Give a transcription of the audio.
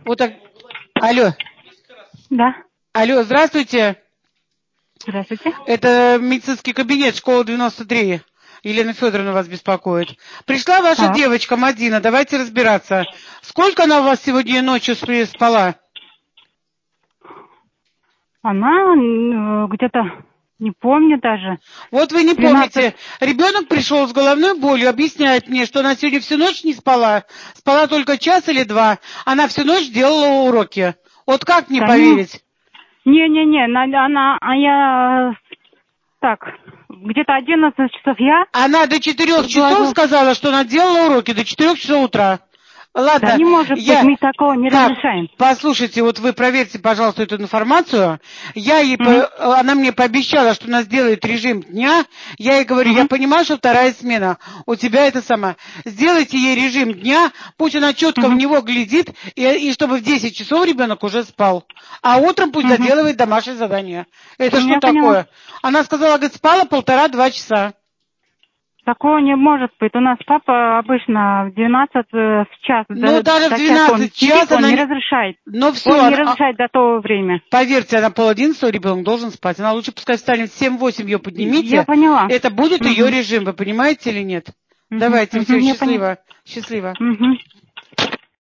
Вот так. Алло. Да. Алло, здравствуйте. Здравствуйте. Это медицинский кабинет, школа 93. Елена Федоровна вас беспокоит. Пришла ваша девочка Мадина, давайте разбираться. Сколько она у вас сегодня ночью спала? Она где-то, не помню даже. Вот вы не 12... помните. Ребенок пришел с головной болью, объясняет мне, что она сегодня всю ночь не спала. Спала только час или два. Она всю ночь делала уроки. Вот как мне поверить? Не-не-не, я... Так, где-то 11 часов я... Она до 4 часов сказала, что она делала уроки до 4 часов утра. Ладно, да не может быть, мы такого не разрешаем. Послушайте, вот вы проверьте, пожалуйста, эту информацию. Я ей она мне пообещала, что она сделает режим дня. Я ей говорю, я понимаю, что вторая смена. У тебя это сама. Сделайте ей режим дня, пусть она четко в него глядит, и чтобы в 10 часов ребенок уже спал. А утром пусть доделывает домашнее задание. Это что такое? Она сказала, говорит, спала 1,5-2 часа. Такого не может быть. У нас папа обычно в 12 в час. Ну, даже в 12 час он не разрешает. Но все, он не разрешает до того времени. Поверьте, она 10:30 ребенок должен спать. Она лучше пускай встанет в 7-8, ее поднимите. Я поняла. Это будет ее режим, вы понимаете или нет? Давайте, все, счастливо. Счастливо.